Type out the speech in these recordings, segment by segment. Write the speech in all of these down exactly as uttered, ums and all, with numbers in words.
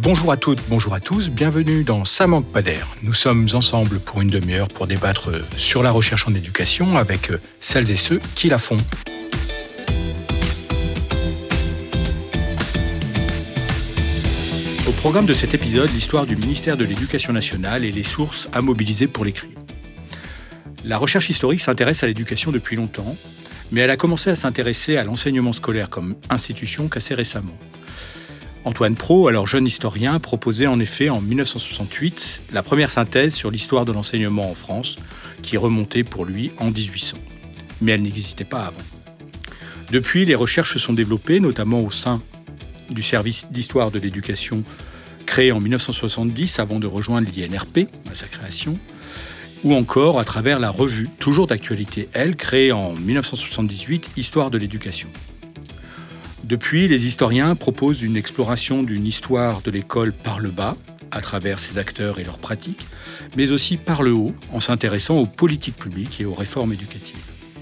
Bonjour à toutes, bonjour à tous, bienvenue dans Ça manque pas d'air. Nous sommes ensemble pour une demi-heure pour débattre sur la recherche en éducation avec celles et ceux qui la font. Au programme de cet épisode, l'histoire du ministère de l'Éducation nationale et les sources à mobiliser pour l'écrire. La recherche historique s'intéresse à l'éducation depuis longtemps, mais elle a commencé à s'intéresser à l'enseignement scolaire comme institution qu'assez récemment. Antoine Prot, alors jeune historien, proposait en effet en dix-neuf cent soixante-huit la première synthèse sur l'histoire de l'enseignement en France, qui remontait pour lui en dix-huit cents. Mais elle n'existait pas avant. Depuis, les recherches se sont développées, notamment au sein du service d'histoire de l'éducation créé en dix-neuf cent soixante-dix avant de rejoindre l'I N R P à sa création, ou encore à travers la revue, toujours d'actualité, elle, créée en dix-neuf cent soixante-dix-huit, Histoire de l'éducation. Depuis, les historiens proposent une exploration d'une histoire de l'école par le bas, à travers ses acteurs et leurs pratiques, mais aussi par le haut, en s'intéressant aux politiques publiques et aux réformes éducatives.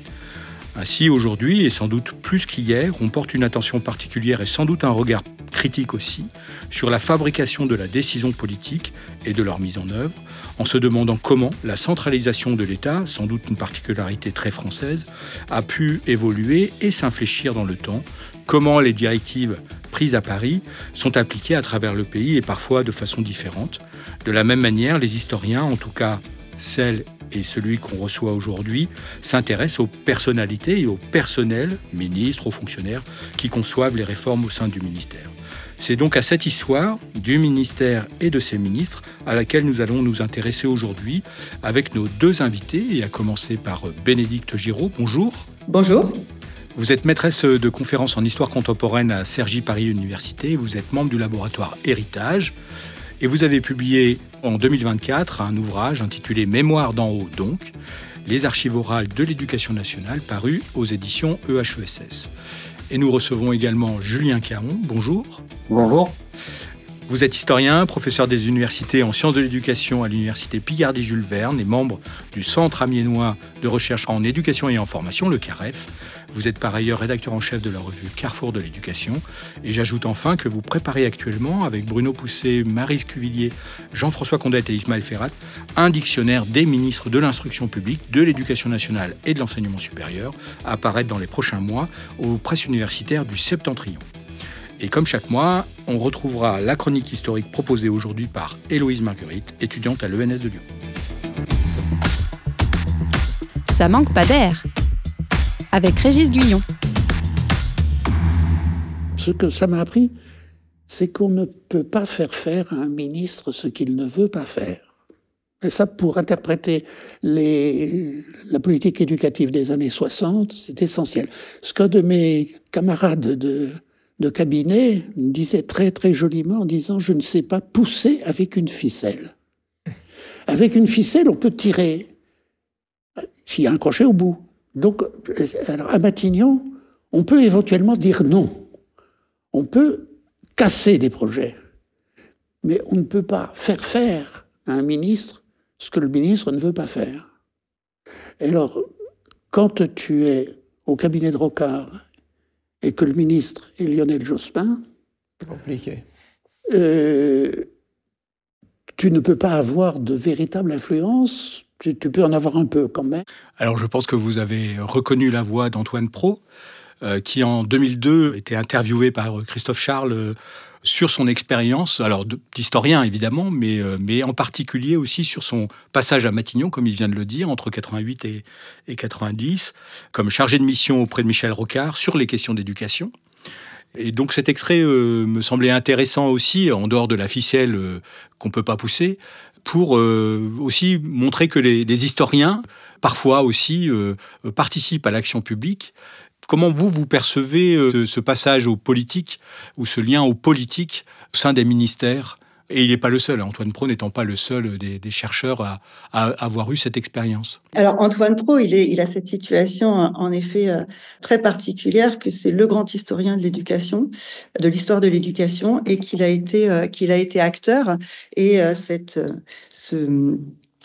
Ainsi, aujourd'hui, et sans doute plus qu'hier, on porte une attention particulière et sans doute un regard critique aussi sur la fabrication de la décision politique et de leur mise en œuvre, en se demandant comment la centralisation de l'État, sans doute une particularité très française, a pu évoluer et s'infléchir dans le temps, comment les directives prises à Paris sont appliquées à travers le pays et parfois de façon différente. De la même manière, les historiens, en tout cas celles et celui qu'on reçoit aujourd'hui, s'intéressent aux personnalités et au personnel, ministres, aux fonctionnaires, qui conçoivent les réformes au sein du ministère. C'est donc à cette histoire du ministère et de ses ministres à laquelle nous allons nous intéresser aujourd'hui avec nos deux invités, et à commencer par Bénédicte Giraud. Bonjour. Bonjour. Vous êtes maîtresse de conférences en histoire contemporaine à Cergy Paris Université. Vous êtes membre du laboratoire Héritage. Et vous avez publié en deux mille vingt-quatre un ouvrage intitulé « Mémoire d'en haut donc », les archives orales de l'éducation nationale, paru aux éditions E H E S S. Et nous recevons également Julien Caron. Bonjour. Bonjour. Vous êtes historien, professeur des universités en sciences de l'éducation à l'université Picardie-Jules Verne et membre du Centre amiénois de recherche en éducation et en formation, le CAREF. Vous êtes par ailleurs rédacteur en chef de la revue Carrefour de l'éducation. Et j'ajoute enfin que vous préparez actuellement, avec Bruno Pousset, Maryse Cuvillier, Jean-François Condette et Ismaël Ferrat, un dictionnaire des ministres de l'instruction publique, de l'éducation nationale et de l'enseignement supérieur, à apparaître dans les prochains mois aux presses universitaires du Septentrion. Et comme chaque mois, on retrouvera la chronique historique proposée aujourd'hui par Héloïse Marguerite, étudiante à l'E N S de Lyon. Ça manque pas d'air, avec Régis Guyon. Ce que ça m'a appris, c'est qu'on ne peut pas faire faire à un ministre ce qu'il ne veut pas faire. Et ça, pour interpréter les, la politique éducative des années soixante, c'est essentiel. Ce qu'un de mes camarades de... de cabinet disait très très joliment en disant « je ne sais pas pousser avec une ficelle ». Avec une ficelle, on peut tirer s'il y a un crochet au bout. Donc, alors à Matignon, on peut éventuellement dire non. On peut casser des projets. Mais on ne peut pas faire faire à un ministre ce que le ministre ne veut pas faire. Et alors, quand tu es au cabinet de Rocard et que le ministre est Lionel Jospin, c'est compliqué. Euh, tu ne peux pas avoir de véritable influence. Tu, tu peux en avoir un peu quand même. Alors je pense que vous avez reconnu la voix d'Antoine Prot, euh, qui en deux mille deux était interviewé par Christophe Charles euh, sur son expérience, alors d'historien évidemment, mais, euh, mais en particulier aussi sur son passage à Matignon, comme il vient de le dire, entre quatre-vingt-huit et, et quatre-vingt-dix, comme chargé de mission auprès de Michel Rocard sur les questions d'éducation. Et donc cet extrait euh, me semblait intéressant aussi, en dehors de la ficelle euh, qu'on ne peut pas pousser, pour euh, aussi montrer que les, les historiens, parfois aussi, euh, participent à l'action publique. Comment vous, vous percevez euh, ce passage au politique, ou ce lien au politique au sein des ministères ? Et il n'est pas le seul, Antoine Prot n'étant pas le seul des, des chercheurs à, à avoir eu cette expérience. Alors Antoine Prot, il, est, il a cette situation en effet euh, très particulière, que c'est le grand historien de l'éducation, de l'histoire de l'éducation, et qu'il a été, euh, qu'il a été acteur. Et euh, cette, euh, ce,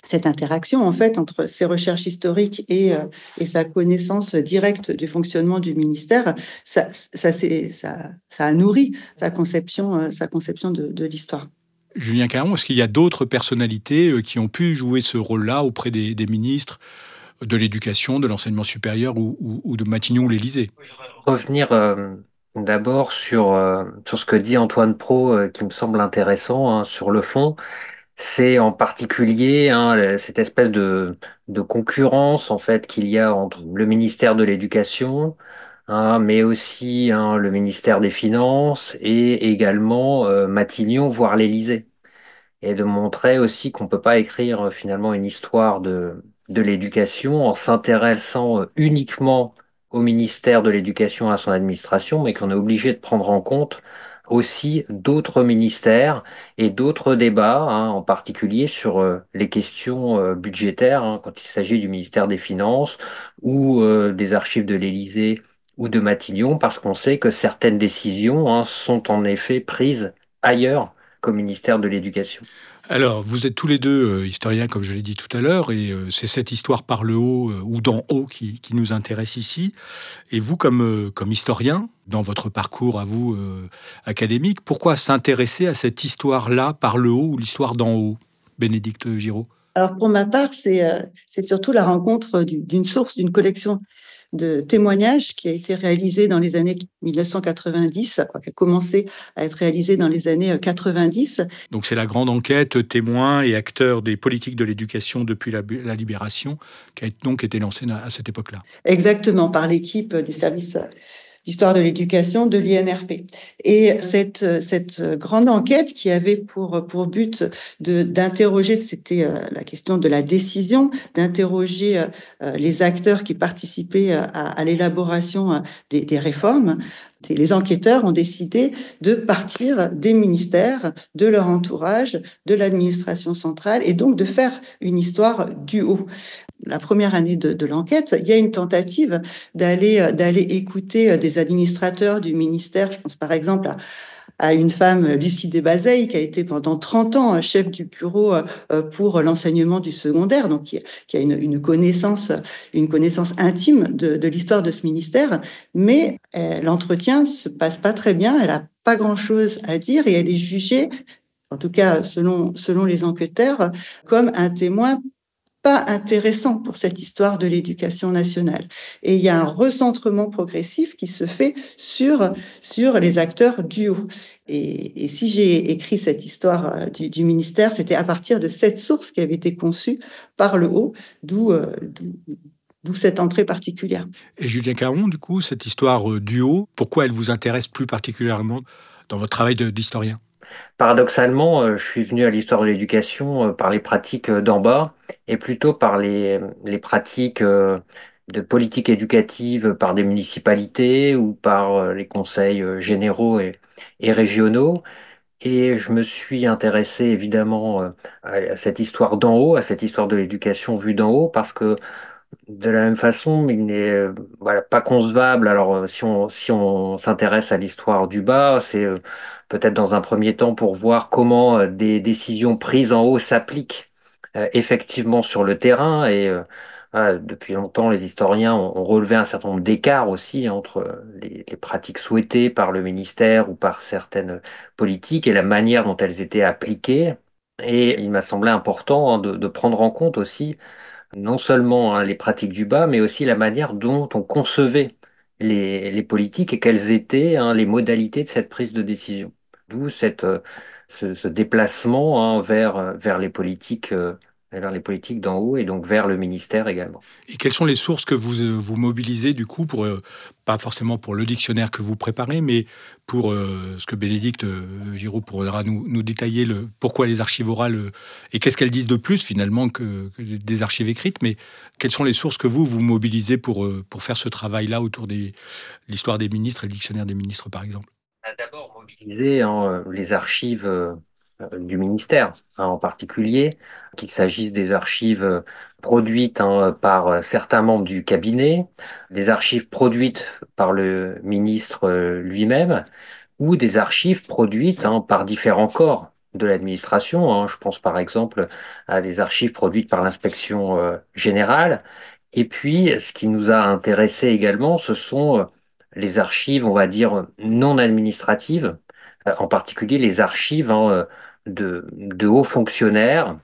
cette interaction en fait entre ses recherches historiques et, euh, et sa connaissance directe du fonctionnement du ministère, ça, ça, c'est, ça, ça a nourri sa conception, euh, sa conception de, de l'histoire. Julien Caron, est-ce qu'il y a d'autres personnalités euh, qui ont pu jouer ce rôle-là auprès des, des ministres de l'éducation, de l'enseignement supérieur ou, ou, ou de Matignon ou l'Élysée? Revenir euh, d'abord sur, euh, sur ce que dit Antoine Pro, euh, qui me semble intéressant, hein, sur le fond. C'est en particulier hein, cette espèce de, de concurrence en fait qu'il y a entre le ministère de l'Éducation, hein, mais aussi hein, le ministère des Finances et également euh, Matignon, voire l'Élysée. Et de montrer aussi qu'on peut pas écrire euh, finalement une histoire de, de l'éducation en s'intéressant euh, uniquement au ministère de l'Éducation et à son administration, mais qu'on est obligé de prendre en compte aussi d'autres ministères et d'autres débats, hein, en particulier sur euh, les questions euh, budgétaires, hein, quand il s'agit du ministère des Finances ou euh, des archives de l'Élysée ou de Matignon, parce qu'on sait que certaines décisions, hein, sont en effet prises ailleurs qu'au ministère de l'Éducation. Alors, vous êtes tous les deux euh, historiens, comme je l'ai dit tout à l'heure, et euh, c'est cette histoire par le haut euh, ou d'en haut qui, qui nous intéresse ici. Et vous, comme, euh, comme historien, dans votre parcours à vous euh, académique, pourquoi s'intéresser à cette histoire-là par le haut ou l'histoire d'en haut, Bénédicte Giraud? Alors pour ma part, c'est, euh, c'est surtout la rencontre du, d'une source, d'une collection de témoignages qui a été réalisée dans les années mille neuf cent quatre-vingt-dix, quoi, qui a commencé à être réalisée dans les années quatre-vingt-dix. Donc c'est la grande enquête témoins et acteurs des politiques de l'éducation depuis la, la Libération qui a donc été lancée à cette époque-là. Exactement, par l'équipe du service d'histoire de l'éducation de l'I N R P. Et cette, cette grande enquête qui avait pour, pour but de, d'interroger, c'était la question de la décision, d'interroger les acteurs qui participaient à, à l'élaboration des, des réformes. Les enquêteurs ont décidé de partir des ministères, de leur entourage, de l'administration centrale, et donc de faire une histoire du haut. La première année de, de l'enquête, il y a une tentative d'aller, d'aller écouter des administrateurs du ministère. Je pense par exemple à, à une femme, Lucie Desbazeilles, qui a été pendant trente ans chef du bureau pour l'enseignement du secondaire, donc qui, qui a une, une connaissance, une connaissance intime de, de l'histoire de ce ministère. Mais euh, l'entretien se passe pas très bien. Elle a pas grand-chose à dire et elle est jugée, en tout cas selon selon les enquêteurs, comme un témoin pas intéressant pour cette histoire de l'éducation nationale. Et il y a un recentrement progressif qui se fait sur, sur les acteurs du haut. Et, et si j'ai écrit cette histoire du, du ministère, c'était à partir de cette source qui avait été conçue par le haut, d'où, euh, d'où, d'où cette entrée particulière. Et Julien Caron, du coup, cette histoire du haut, pourquoi elle vous intéresse plus particulièrement dans votre travail de, d'historien? Paradoxalement, je suis venu à l'histoire de l'éducation par les pratiques d'en bas et plutôt par les, les pratiques de politique éducative par des municipalités ou par les conseils généraux et, et régionaux. Et je me suis intéressé évidemment à cette histoire d'en haut, à cette histoire de l'éducation vue d'en haut, parce que de la même façon, il n'est euh, voilà, pas concevable. Alors, euh, si on, si on s'intéresse à l'histoire du bas, c'est euh, peut-être dans un premier temps pour voir comment euh, des décisions prises en haut s'appliquent euh, effectivement sur le terrain. Et euh, voilà, depuis longtemps, les historiens ont, ont relevé un certain nombre d'écarts aussi entre les, les pratiques souhaitées par le ministère ou par certaines politiques et la manière dont elles étaient appliquées. Et il m'a semblé important hein, de, de prendre en compte aussi non seulement hein, les pratiques du bas, mais aussi la manière dont on concevait les, les politiques et quelles étaient hein, les modalités de cette prise de décision. D'où cette, euh, ce, ce déplacement hein, vers, euh, vers les politiques, euh, vers les politiques d'en haut et donc vers le ministère également. Et quelles sont les sources que vous, euh, vous mobilisez du coup, pour, euh, pas forcément pour le dictionnaire que vous préparez, mais pour euh, ce que Bénédicte euh, Giraud pourra nous, nous détailler le, pourquoi les archives orales euh, et qu'est-ce qu'elles disent de plus finalement que, que des archives écrites, mais quelles sont les sources que vous, vous mobilisez pour, euh, pour faire ce travail-là autour de l'histoire des ministres et le dictionnaire des ministres par exemple? On a d'abord mobilisé hein, les archives euh, du ministère hein, en particulier, qu'il s'agisse des archives euh, produites hein, par euh, certains membres du cabinet, des archives produites par le ministre euh, lui-même, ou des archives produites hein, par différents corps de l'administration, hein. Je pense par exemple à des archives produites par l'inspection euh, générale. Et puis, ce qui nous a intéressé également, ce sont euh, les archives, on va dire, non administratives, euh, en particulier les archives hein, euh, de, de hauts fonctionnaires,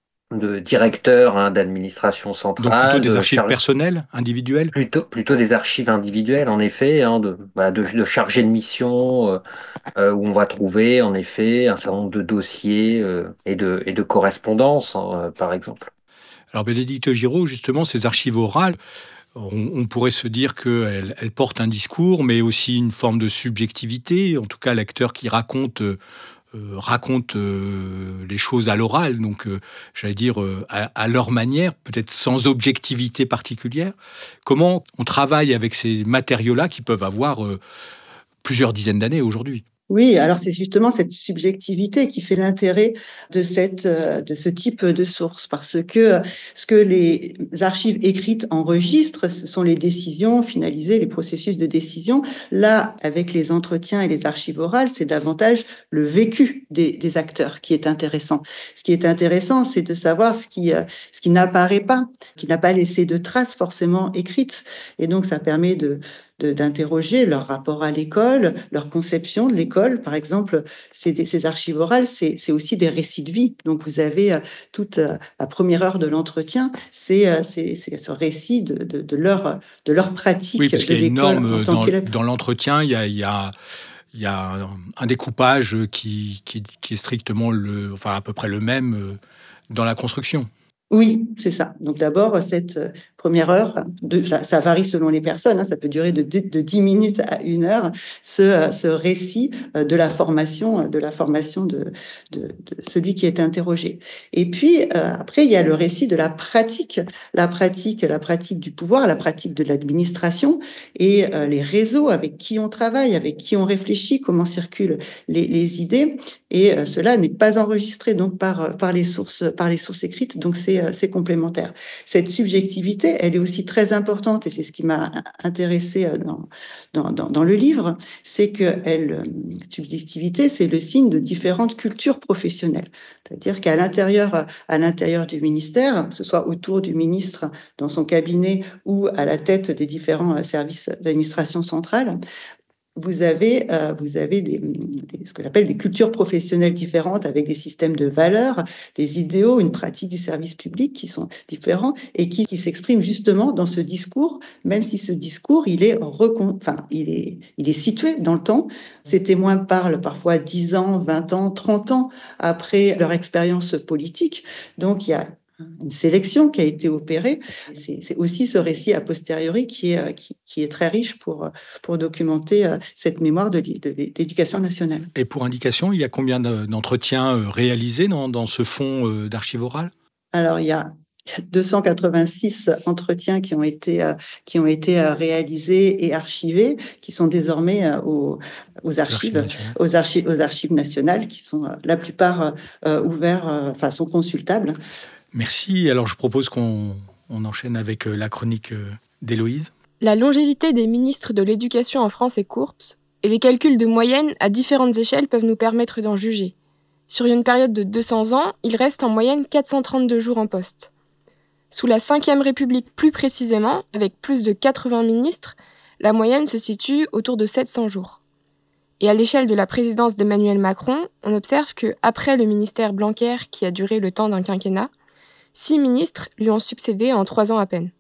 de directeurs hein, d'administration Donc plutôt centrale, des de archives chargés. personnelles, individuelles? Plutôt, plutôt des archives individuelles, en effet, hein, de, voilà, de, de chargés de mission, euh, euh, où on va trouver, en effet, un certain nombre de dossiers euh, et, de, et de correspondances, hein, euh, par exemple. Alors Bénédicte Giraud, justement, ces archives orales, on, on pourrait se dire qu'elles elles portent un discours, mais aussi une forme de subjectivité. En tout cas, l'acteur qui raconte euh, euh, raconte euh, les choses à l'oral, donc euh, j'allais dire euh, à, à leur manière, peut-être sans objectivité particulière. Comment on travaille avec ces matériaux-là qui peuvent avoir euh, plusieurs dizaines d'années aujourd'hui? Oui, alors c'est justement cette subjectivité qui fait l'intérêt de cette euh, de ce type de source, parce que ce que les archives écrites enregistrent, ce sont les décisions finalisées, les processus de décision. Là, avec les entretiens et les archives orales, c'est davantage le vécu des, des acteurs qui est intéressant. Ce qui est intéressant, c'est de savoir ce qui euh, ce qui n'apparaît pas, qui n'a pas laissé de traces forcément écrites, et donc ça permet de De, d'interroger leur rapport à l'école, leur conception de l'école. Par exemple, c'est des, ces archives orales, c'est, c'est aussi des récits de vie. Donc, vous avez euh, toute euh, la première heure de l'entretien, c'est, euh, c'est, c'est ce récit de, de, de, leur, de leur pratique Oui, parce de qu'il y a une l'école en norme tant dans, qu'élève. dans l'entretien, il y a, il y a, il y a un découpage qui, qui, qui est strictement le, enfin à peu près le même euh, dans la construction. Oui, c'est ça. Donc d'abord, cette euh, première heure, de, ça, ça varie selon les personnes, hein, ça peut durer de, de dix minutes à une heure, ce, euh, ce récit euh, de la formation, de la formation de, de, de celui qui est interrogé. Et puis, euh, après, il y a le récit de la pratique, la pratique, la pratique du pouvoir, la pratique de l'administration et euh, les réseaux avec qui on travaille, avec qui on réfléchit, comment circulent les, les idées. Et euh, cela n'est pas enregistré donc par, par, les sources, par les sources écrites, donc c'est c'est complémentaire. Cette subjectivité, elle est aussi très importante, et c'est ce qui m'a intéressée dans, dans, dans, dans le livre, c'est que elle, subjectivité, c'est le signe de différentes cultures professionnelles. C'est-à-dire qu'à l'intérieur, à l'intérieur du ministère, que ce soit autour du ministre dans son cabinet ou à la tête des différents services d'administration centrale, vous avez, euh, vous avez des, des, ce que j'appelle des cultures professionnelles différentes avec des systèmes de valeurs, des idéaux, une pratique du service public qui sont différents et qui, qui s'expriment justement dans ce discours, même si ce discours, il est, recon... enfin, il est, il est situé dans le temps. Ces témoins parlent parfois dix ans, vingt ans, trente ans après leur expérience politique. Donc, il y a une sélection qui a été opérée. C'est, c'est aussi ce récit a posteriori qui est, qui, qui est très riche pour, pour documenter cette mémoire de, de, de l'éducation nationale. Et pour indication, il y a combien d'entretiens réalisés dans, dans ce fonds d'archives orales? Alors, il y a deux cent quatre-vingt-six entretiens qui ont été, euh, qui ont été euh, réalisés et archivés, qui sont désormais euh, aux, aux, archives, aux, archives, aux archives nationales, qui sont euh, la plupart euh, ouverts, euh, enfin, sont consultables. Merci. Alors, je propose qu'on on enchaîne avec la chronique d'Héloïse. La longévité des ministres de l'Éducation en France est courte, et des calculs de moyenne à différentes échelles peuvent nous permettre d'en juger. Sur une période de deux cents ans, il reste en moyenne quatre cent trente-deux jours en poste. Sous la cinquième République plus précisément, avec plus de quatre-vingts ministres, la moyenne se situe autour de sept cents jours. Et à l'échelle de la présidence d'Emmanuel Macron, on observe qu'après le ministère Blanquer, qui a duré le temps d'un quinquennat, six ministres lui ont succédé en trois ans à peine.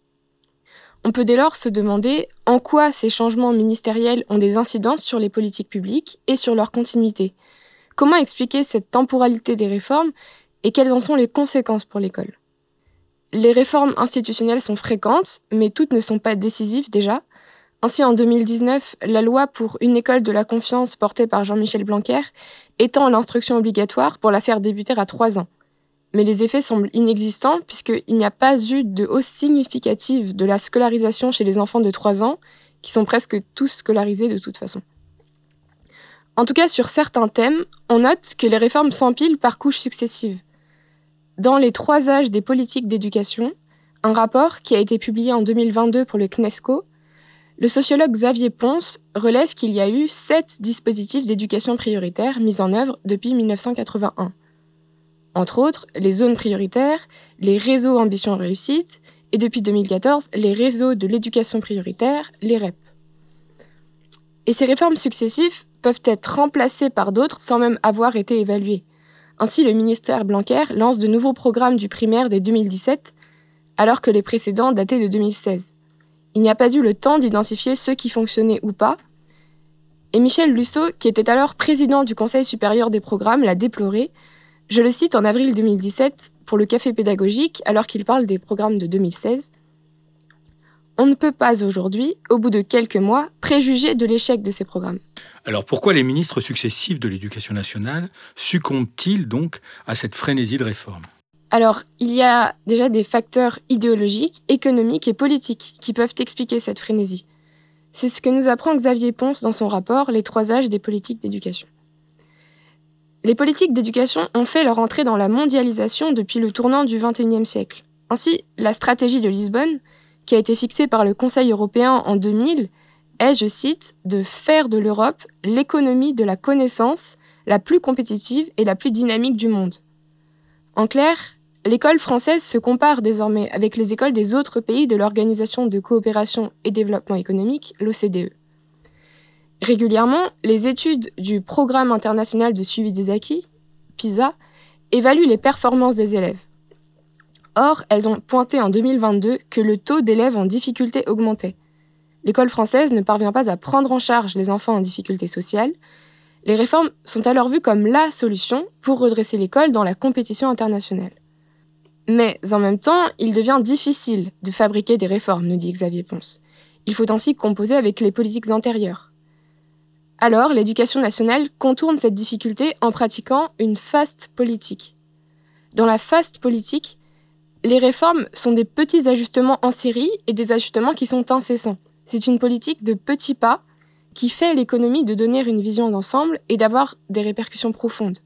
On peut dès lors se demander en quoi ces changements ministériels ont des incidences sur les politiques publiques et sur leur continuité. Comment expliquer cette temporalité des réformes et quelles en sont les conséquences pour l'école ? Les réformes institutionnelles sont fréquentes, mais toutes ne sont pas décisives déjà. Ainsi, en deux mille dix-neuf, la loi pour une école de la confiance portée par Jean-Michel Blanquer étend l'instruction obligatoire pour la faire débuter à trois ans. Mais les effets semblent inexistants puisqu'il n'y a pas eu de hausse significative de la scolarisation chez les enfants de trois ans, qui sont presque tous scolarisés de toute façon. En tout cas, sur certains thèmes, on note que les réformes s'empilent par couches successives. Dans les trois âges des politiques d'éducation, un rapport qui a été publié en deux mille vingt-deux pour le C N E S C O Le sociologue Xavier Ponce relève qu'il y a eu sept dispositifs d'éducation prioritaire mis en œuvre depuis dix-neuf cent quatre-vingt-un. Entre autres, les zones prioritaires, les réseaux ambition réussite et depuis deux mille quatorze, les réseaux de l'éducation prioritaire, les R E P. Et ces réformes successives peuvent être remplacées par d'autres sans même avoir été évaluées. Ainsi, le ministère Blanquer lance de nouveaux programmes du primaire dès deux mille dix-sept, alors que les précédents dataient de deux mille seize. Il n'y a pas eu le temps d'identifier ceux qui fonctionnaient ou pas, et Michel Lusseau, qui était alors président du Conseil supérieur des programmes, l'a déploré. Je le cite en avril deux mille dix-sept pour le Café pédagogique, alors qu'il parle des programmes de deux mille seize. On ne peut pas aujourd'hui, au bout de quelques mois, préjuger de l'échec de ces programmes. Alors pourquoi les ministres successifs de l'Éducation nationale succombent-ils donc à cette frénésie de réforme ? Alors, il y a déjà des facteurs idéologiques, économiques et politiques qui peuvent expliquer cette frénésie. C'est ce que nous apprend Xavier Ponce dans son rapport « Les trois âges des politiques d'éducation ». Les politiques d'éducation ont fait leur entrée dans la mondialisation depuis le tournant du vingt et unième siècle. Ainsi, la stratégie de Lisbonne, qui a été fixée par le Conseil européen en deux mille, est, je cite, « de faire de l'Europe l'économie de la connaissance la plus compétitive et la plus dynamique du monde ». En clair, l'école française se compare désormais avec les écoles des autres pays de l'Organisation de coopération et développement économique, l'O C D E. Régulièrement, les études du Programme international de suivi des acquis, PISA, évaluent les performances des élèves. Or, elles ont pointé en deux mille vingt-deux que le taux d'élèves en difficulté augmentait. L'école française ne parvient pas à prendre en charge les enfants en difficulté sociale. Les réformes sont alors vues comme la solution pour redresser l'école dans la compétition internationale. Mais en même temps, il devient difficile de fabriquer des réformes, nous dit Xavier Ponce. Il faut ainsi composer avec les politiques antérieures. Alors, l'éducation nationale contourne cette difficulté en pratiquant une fast politique. Dans la fast politique, les réformes sont des petits ajustements en série et des ajustements qui sont incessants. C'est une politique de petits pas qui fait l'économie de donner une vision d'ensemble et d'avoir des répercussions profondes.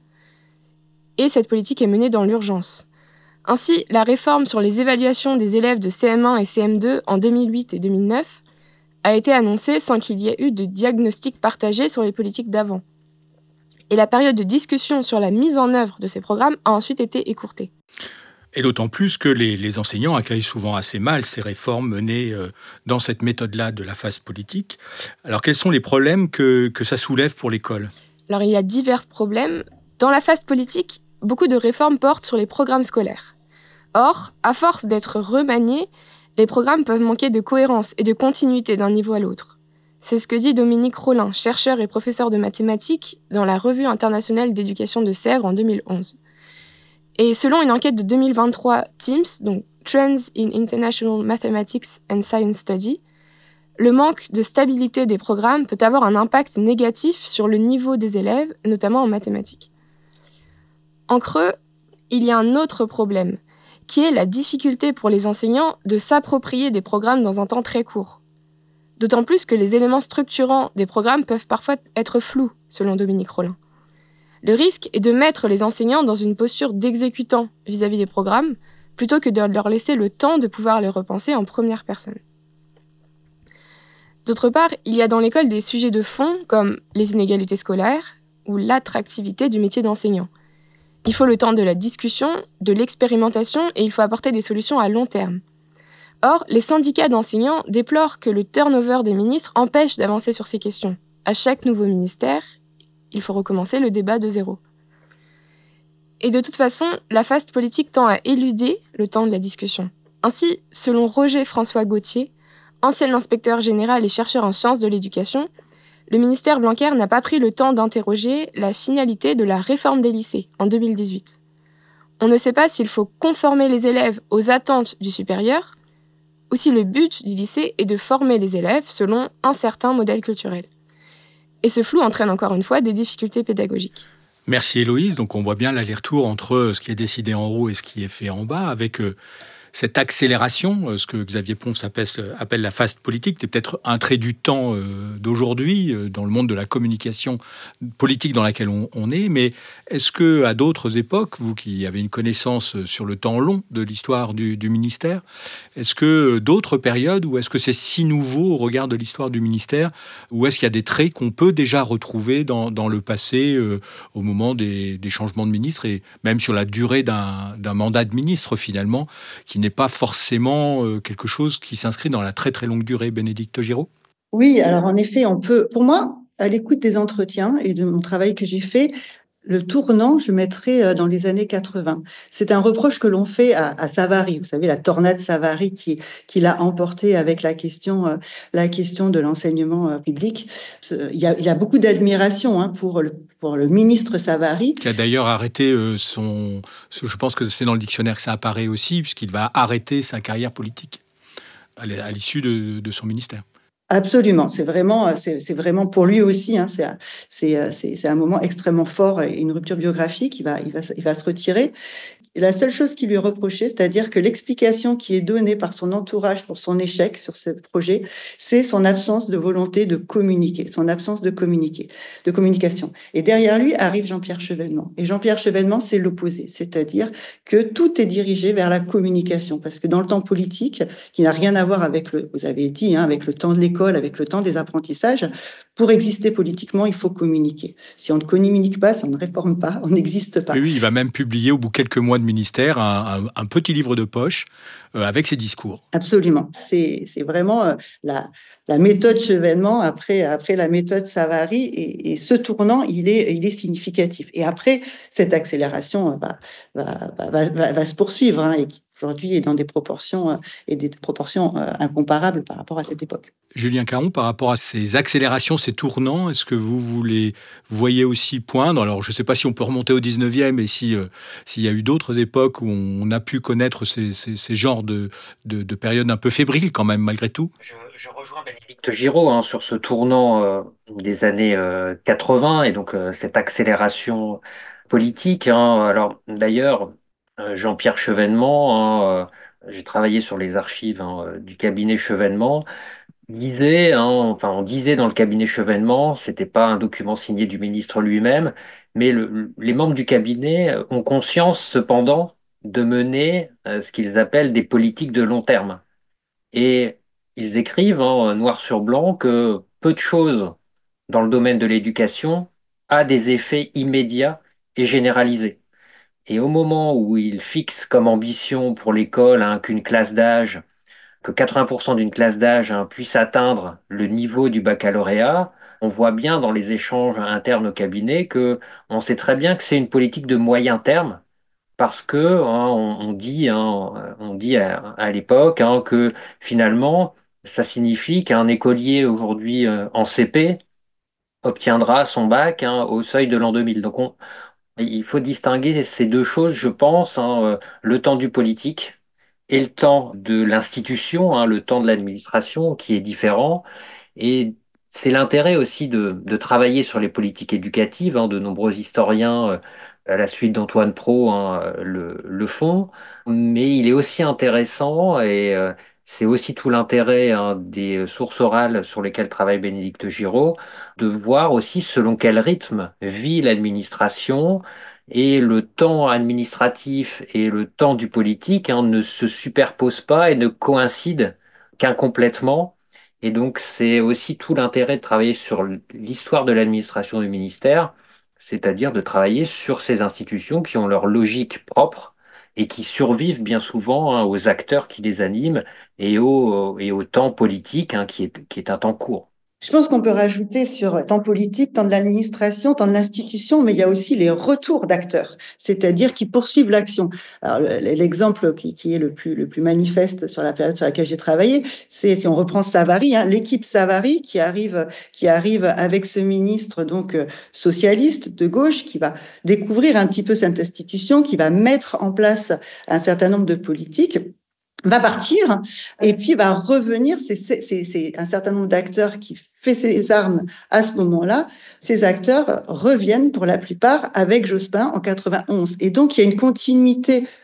Et cette politique est menée dans l'urgence. Ainsi, la réforme sur les évaluations des élèves de C M un et C M deux en deux mille huit et deux mille neuf a été annoncée sans qu'il y ait eu de diagnostic partagé sur les politiques d'avant. Et la période de discussion sur la mise en œuvre de ces programmes a ensuite été écourtée. Et d'autant plus que les, les enseignants accueillent souvent assez mal ces réformes menées euh, dans cette méthode-là de la phase politique. Alors, quels sont les problèmes que, que ça soulève pour l'école ? Alors, il y a divers problèmes. Dans la phase politique, beaucoup de réformes portent sur les programmes scolaires. Or, à force d'être remaniés, les programmes peuvent manquer de cohérence et de continuité d'un niveau à l'autre. C'est ce que dit Dominique Rollin, chercheur et professeur de mathématiques, dans la Revue internationale d'éducation de Sèvres en deux mille onze. Et selon une enquête de deux mille vingt-trois Teams, donc Trends in International Mathematics and Science Study, le manque de stabilité des programmes peut avoir un impact négatif sur le niveau des élèves, notamment en mathématiques. En creux, il y a un autre problème, qui est la difficulté pour les enseignants de s'approprier des programmes dans un temps très court. D'autant plus que les éléments structurants des programmes peuvent parfois être flous, selon Dominique Rollin. Le risque est de mettre les enseignants dans une posture d'exécutant vis-à-vis des programmes, plutôt que de leur laisser le temps de pouvoir les repenser en première personne. D'autre part, il y a dans l'école des sujets de fond, comme les inégalités scolaires ou l'attractivité du métier d'enseignant. Il faut le temps de la discussion, de l'expérimentation et il faut apporter des solutions à long terme. Or, les syndicats d'enseignants déplorent que le turnover des ministres empêche d'avancer sur ces questions. À chaque nouveau ministère, il faut recommencer le débat de zéro. Et de toute façon, la phase politique tend à éluder le temps de la discussion. Ainsi, selon Roger François Gauthier, ancien inspecteur général et chercheur en sciences de l'éducation, le ministère Blanquer n'a pas pris le temps d'interroger la finalité de la réforme des lycées en deux mille dix-huit. On ne sait pas s'il faut conformer les élèves aux attentes du supérieur ou si le but du lycée est de former les élèves selon un certain modèle culturel. Et ce flou entraîne encore une fois des difficultés pédagogiques. Merci Héloïse. Donc on voit bien l'aller-retour entre ce qui est décidé en haut et ce qui est fait en bas, avec euh, cette accélération, ce que Xavier Ponce appelle, appelle la phase politique, c'est peut-être un trait du temps d'aujourd'hui, dans le monde de la communication politique dans laquelle on, on est. Mais est-ce qu'à d'autres époques, vous qui avez une connaissance sur le temps long de l'histoire du, du ministère, est-ce que d'autres périodes, ou est-ce que c'est si nouveau au regard de l'histoire du ministère, ou est-ce qu'il y a des traits qu'on peut déjà retrouver dans, dans le passé, euh, au moment des, des changements de ministres, et même sur la durée d'un, d'un mandat de ministre finalement, qui n'est pas forcément euh, quelque chose qui s'inscrit dans la très très longue durée, Bénédicte Giraud? Oui, alors en effet, on peut, pour moi, à l'écoute des entretiens et de mon travail que j'ai fait, le tournant, je mettrais dans les années quatre-vingts. C'est un reproche que l'on fait à, à Savary. Vous savez, la tornade Savary qui, qui l'a emporté avec la question, la question de l'enseignement public. Il y a, il y a beaucoup d'admiration hein, pour, le, pour le ministre Savary. Qui a d'ailleurs arrêté son... Je pense que c'est dans le dictionnaire que ça apparaît aussi, puisqu'il va arrêter sa carrière politique à l'issue de, de son ministère. Absolument, c'est vraiment, c'est, c'est vraiment pour lui aussi. Hein, c'est, c'est, c'est, c'est un moment extrêmement fort et une rupture biographique. Il va, il va, il va se retirer. Et la seule chose qui lui est reprochée, c'est-à-dire que l'explication qui est donnée par son entourage pour son échec sur ce projet, c'est son absence de volonté de communiquer, son absence de communiquer, de communication. Et derrière lui arrive Jean-Pierre Chevènement. Et Jean-Pierre Chevènement, c'est l'opposé, c'est-à-dire que tout est dirigé vers la communication, parce que dans le temps politique, qui n'a rien à voir avec le, vous avez dit, hein, avec le temps de l'école, avec le temps des apprentissages, pour exister politiquement, il faut communiquer. Si on ne communique pas, si on ne réforme pas, on n'existe pas. Oui, il va même publier au bout de quelques mois de ministère un, un, un petit livre de poche euh, avec ses discours. Absolument. C'est, c'est vraiment euh, la, la méthode Chevènement après, après la méthode Savary. Et, et ce tournant, il est, il est significatif. Et après, cette accélération va, va, va, va, va se poursuivre hein, et qui aujourd'hui est dans des proportions, euh, et des proportions euh, incomparables par rapport à cette époque. Julien Caron, par rapport à ces accélérations, ces tournants, est-ce que vous, vous les voyez aussi poindre? Alors, je ne sais pas si on peut remonter au dix-neuvième et si, euh, s'il y a eu d'autres époques où on a pu connaître ces, ces, ces genres de, de, de périodes un peu fébriles quand même, malgré tout. Je, je rejoins Bénédicte Giraud hein, sur ce tournant euh, des années euh, quatre-vingts et donc euh, cette accélération politique. Hein. Alors, d'ailleurs, euh, Jean-Pierre Chevènement, hein, euh, j'ai travaillé sur les archives hein, du cabinet Chevènement. Disait, hein, enfin, on disait dans le cabinet Chevènement, c'était pas un document signé du ministre lui-même, mais le, les membres du cabinet ont conscience cependant de mener euh, ce qu'ils appellent des politiques de long terme. Et ils écrivent hein, noir sur blanc que peu de choses dans le domaine de l'éducation a des effets immédiats et généralisés. Et au moment où ils fixent comme ambition pour l'école hein, qu'une classe d'âge que quatre-vingts pour cent d'une classe d'âge hein, puisse atteindre le niveau du baccalauréat, on voit bien dans les échanges internes au cabinet que on sait très bien que c'est une politique de moyen terme parce que hein, on, on dit, hein, on dit à, à l'époque hein, que finalement ça signifie qu'un écolier aujourd'hui euh, en C P obtiendra son bac hein, au seuil de l'an deux mille. Donc on, il faut distinguer ces deux choses, je pense, hein, euh, le temps du politique et le temps de l'institution, hein, le temps de l'administration qui est différent. Et c'est l'intérêt aussi de, de travailler sur les politiques éducatives. Hein, de nombreux historiens, euh, à la suite d'Antoine Pro, hein, le, le font. Mais il est aussi intéressant, et euh, c'est aussi tout l'intérêt hein, des sources orales sur lesquelles travaille Bénédicte Giraud, de voir aussi selon quel rythme vit l'administration. Et le temps administratif et le temps du politique hein, ne se superposent pas et ne coïncident qu'incomplètement. Et donc, c'est aussi tout l'intérêt de travailler sur l'histoire de l'administration du ministère, c'est-à-dire de travailler sur ces institutions qui ont leur logique propre et qui survivent bien souvent hein, aux acteurs qui les animent et au, et au temps politique hein, qui est, qui est un temps court. Je pense qu'on peut rajouter sur temps politique, temps de l'administration, temps de l'institution, mais il y a aussi les retours d'acteurs, c'est-à-dire qui poursuivent l'action. Alors, l'exemple qui, qui est le plus, le plus manifeste sur la période sur laquelle j'ai travaillé, c'est, si on reprend Savary, hein, l'équipe Savary qui arrive, qui arrive avec ce ministre donc socialiste de gauche, qui va découvrir un petit peu cette institution, qui va mettre en place un certain nombre de politiques, va partir et puis va revenir. C'est, c'est, c'est, c'est un certain nombre d'acteurs qui fait ses armes à ce moment-là. Ces acteurs reviennent pour la plupart avec Jospin en quatre-vingt-onze. Et donc, il y a une continuité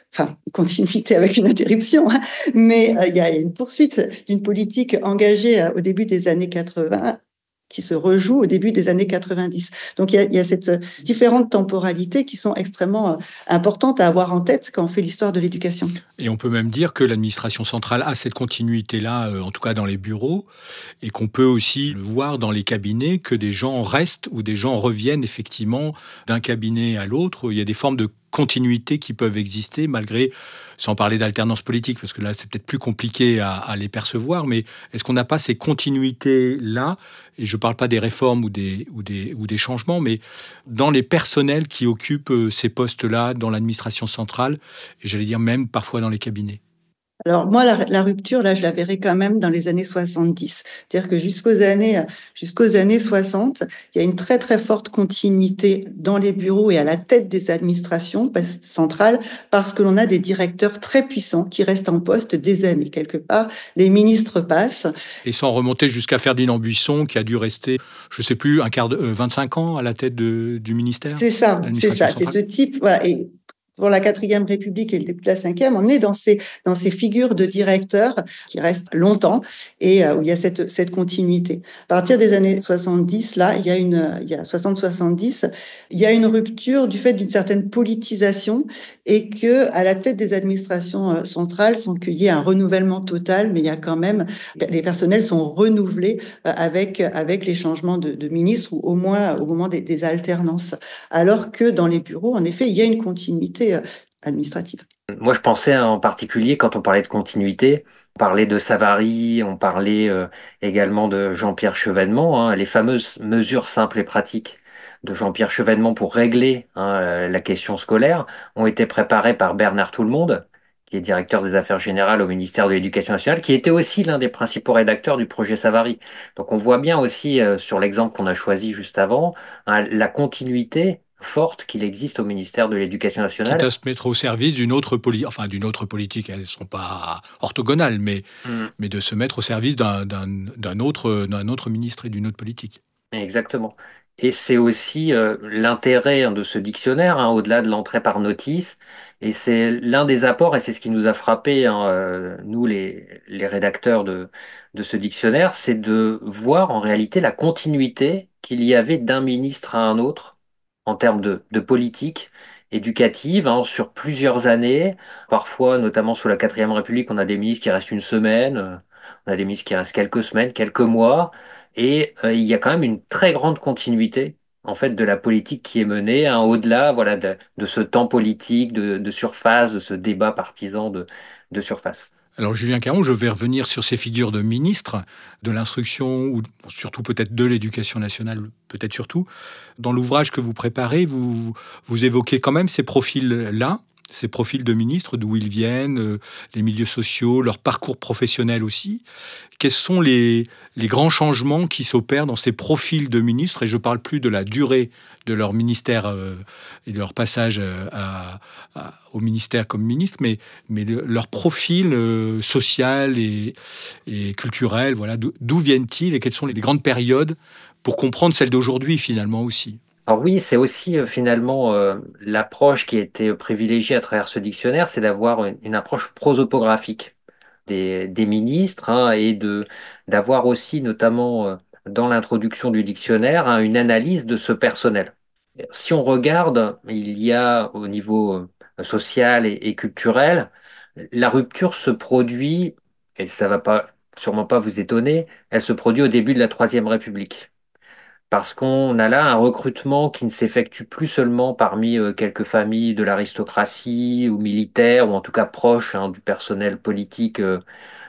enfin, continuité avec une interruption, hein, mais euh, il y a une poursuite d'une politique engagée euh, au début des années quatre-vingts qui se rejoue au début des années quatre-vingt-dix. Donc il y a, il y a cette euh, différentes temporalités qui sont extrêmement euh, importantes à avoir en tête quand on fait l'histoire de l'éducation. Et on peut même dire que l'administration centrale a cette continuité-là, euh, en tout cas dans les bureaux, et qu'on peut aussi le voir dans les cabinets, que des gens restent ou des gens reviennent effectivement d'un cabinet à l'autre. Il y a des formes de continuité qui peuvent exister malgré, sans parler d'alternance politique, parce que là c'est peut-être plus compliqué à, à les percevoir, mais est-ce qu'on n'a pas ces continuités-là? Et je ne parle pas des réformes ou des, ou, des, ou des changements, mais dans les personnels qui occupent euh, ces postes-là dans l'administration centrale, et j'allais dire même parfois dans les cabinets. Alors moi, la, la rupture, là, je la verrai quand même dans les années soixante-dix. C'est-à-dire que jusqu'aux années, jusqu'aux années soixante, il y a une très très forte continuité dans les bureaux et à la tête des administrations centrales parce que l'on a des directeurs très puissants qui restent en poste des années. Quelque part, les ministres passent. Et sans remonter jusqu'à Ferdinand Buisson, qui a dû rester, je ne sais plus, un quart de, euh, vingt-cinq ans à la tête de, du ministère. C'est ça, c'est ça, c'est ce type, voilà. Et pour la quatrième République et le début de la cinquième, on est dans ces, dans ces figures de directeurs qui restent longtemps et euh, où il y a cette, cette continuité. À partir des années soixante-dix, là, il y a une, il y a soixante soixante-dix, il y a une rupture du fait d'une certaine politisation et que, à la tête des administrations centrales, sans qu'il y ait un renouvellement total, mais il y a quand même, les personnels sont renouvelés avec, avec les changements de, de ministres ou au moins au moment des, des alternances. Alors que dans les bureaux, en effet, il y a une continuité administrative. Moi, je pensais en particulier, quand on parlait de continuité, on parlait de Savary, on parlait euh, également de Jean-Pierre Chevènement, hein, les fameuses mesures simples et pratiques de Jean-Pierre Chevènement pour régler hein, la question scolaire ont été préparées par Bernard Tout-le-Monde, qui est directeur des affaires générales au ministère de l'Éducation nationale, qui était aussi l'un des principaux rédacteurs du projet Savary. Donc on voit bien aussi, euh, sur l'exemple qu'on a choisi juste avant, hein, la continuité forte qu'il existe au ministère de l'Éducation nationale. Quitte à se mettre au service d'une autre, poli- enfin, d'une autre politique, elles ne sont pas orthogonales, mais, mm. mais de se mettre au service d'un, d'un, d'un, autre, d'un autre ministre et d'une autre politique. Exactement. Et c'est aussi euh, l'intérêt hein, de ce dictionnaire, hein, au-delà de l'entrée par notice, et c'est l'un des apports, et c'est ce qui nous a frappé, hein, euh, nous les, les rédacteurs de, de ce dictionnaire, c'est de voir en réalité la continuité qu'il y avait d'un ministre à un autre en termes de, de politique éducative hein, sur plusieurs années. Parfois, notamment sous la quatrième République, on a des ministres qui restent une semaine, euh, on a des ministres qui restent quelques semaines, quelques mois, et euh, il y a quand même une très grande continuité en fait de la politique qui est menée hein, au-delà voilà, de, de ce temps politique, de, de surface, de ce débat partisan de, de surface. Alors Julien Caron, je vais revenir sur ces figures de ministres de l'instruction, ou surtout peut-être de l'éducation nationale, peut-être surtout. Dans l'ouvrage que vous préparez, vous, vous évoquez quand même ces profils-là, ces profils de ministres, d'où ils viennent, euh, les milieux sociaux, leur parcours professionnel aussi. Quels sont les, les grands changements qui s'opèrent dans ces profils de ministres? Et je ne parle plus de la durée de leur ministère euh, et de leur passage à, à, au ministère comme ministre, mais, mais le, leur profil euh, social et, et culturel, voilà, d'où viennent-ils et quelles sont les grandes périodes pour comprendre celle d'aujourd'hui finalement aussi? Alors oui, c'est aussi euh, finalement euh, l'approche qui a été privilégiée à travers ce dictionnaire, c'est d'avoir une, une approche prosopographique des, des ministres hein, et de d'avoir aussi notamment euh, dans l'introduction du dictionnaire hein, une analyse de ce personnel. Si on regarde, il y a au niveau euh, social et, et culturel, la rupture se produit, et ça va pas sûrement pas vous étonner, elle se produit au début de la Troisième République. Parce qu'on a là un recrutement qui ne s'effectue plus seulement parmi euh, quelques familles de l'aristocratie ou militaires, ou en tout cas proches hein, du personnel politique euh,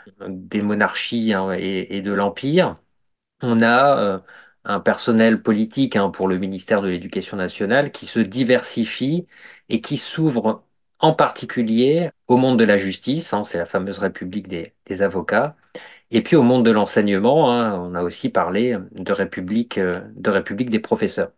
des monarchies hein, et, et de l'Empire. On a euh, un personnel politique hein, pour le ministère de l'Éducation nationale qui se diversifie et qui s'ouvre en particulier au monde de la justice, hein, c'est la fameuse République des, des avocats, et puis au monde de l'enseignement, hein, on a aussi parlé de République, euh, de République des professeurs.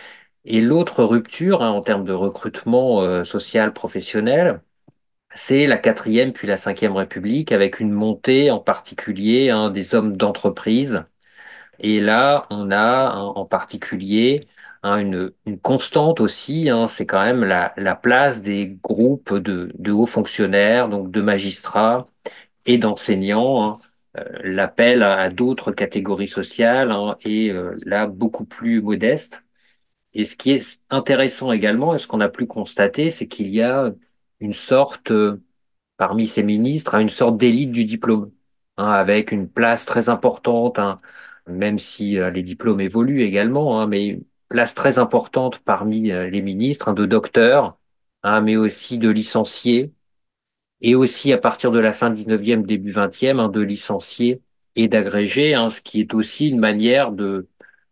Et l'autre rupture hein, en termes de recrutement euh, social professionnel, c'est la quatrième puis la cinquième République, avec une montée en particulier hein, des hommes d'entreprise. Et là, on a hein, en particulier Hein, une, une constante aussi, hein, c'est quand même la, la place des groupes de, de hauts fonctionnaires, donc de magistrats et d'enseignants. Hein. Euh, l'appel à, à d'autres catégories sociales hein, est euh, là beaucoup plus modeste. Et ce qui est intéressant également, et ce qu'on a pu constater, c'est qu'il y a une sorte, euh, parmi ces ministres, hein, une sorte d'élite du diplôme, hein, avec une place très importante, hein, même si euh, les diplômes évoluent également, hein, mais une place très importante parmi euh, les ministres, hein, de docteurs, hein, mais aussi de licenciés, et aussi à partir de la fin dix-neuvième, début vingtième, hein, de licenciés et d'agrégés, hein, ce qui est aussi une manière de